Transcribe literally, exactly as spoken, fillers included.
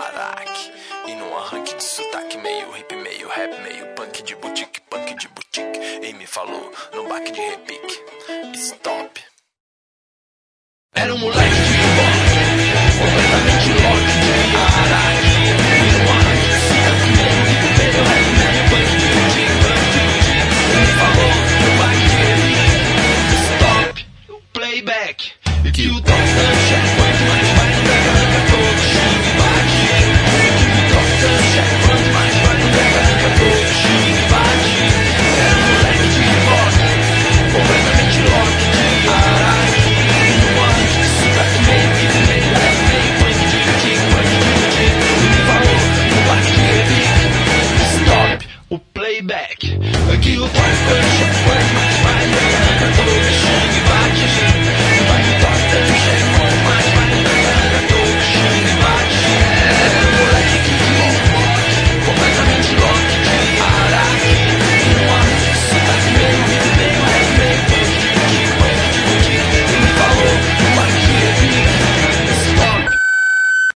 Araque. E num arranque de sotaque, meio hip, meio rap, meio punk de boutique, punk de boutique. E me falou no baque de repique: stop. Era um moleque de rock, completamente louco de Araque.